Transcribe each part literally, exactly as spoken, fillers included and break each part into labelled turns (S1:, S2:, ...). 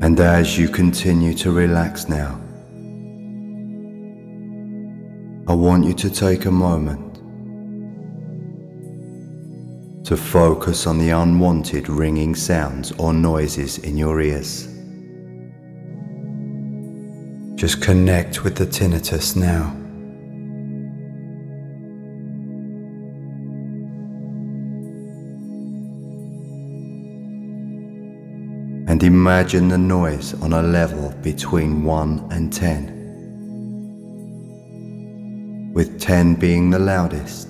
S1: And as you continue to relax now, I want you to take a moment to focus on the unwanted ringing sounds or noises in your ears. Just connect with the tinnitus now. And imagine the noise on a level between one and ten, with ten being the loudest,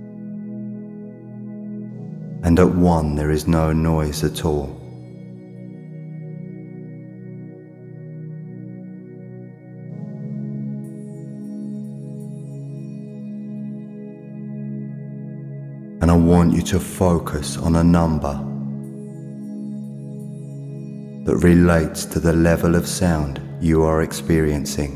S1: and at one there is no noise at all. And I want you to focus on a number that relates to the level of sound you are experiencing.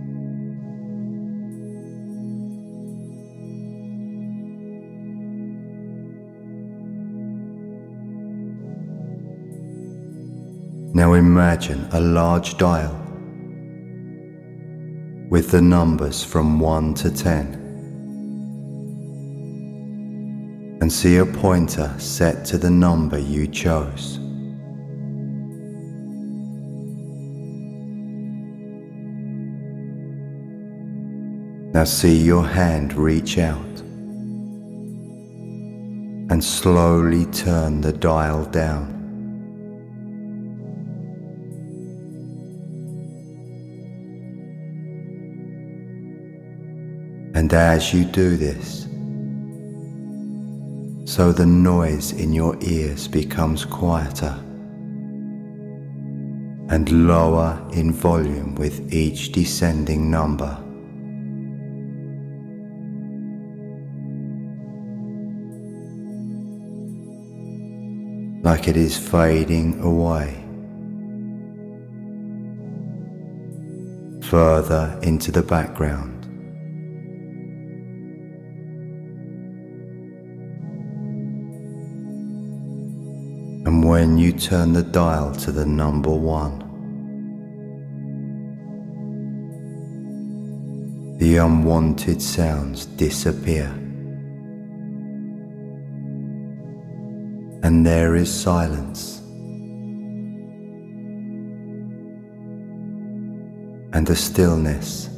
S1: Now imagine a large dial with the numbers from one to ten, and see a pointer set to the number you chose. Now see your hand reach out and slowly turn the dial down. And as you do this, so the noise in your ears becomes quieter and lower in volume with each descending number. Like it is fading away, further into the background. And when you turn the dial to the number one, the unwanted sounds disappear. And there is silence and a stillness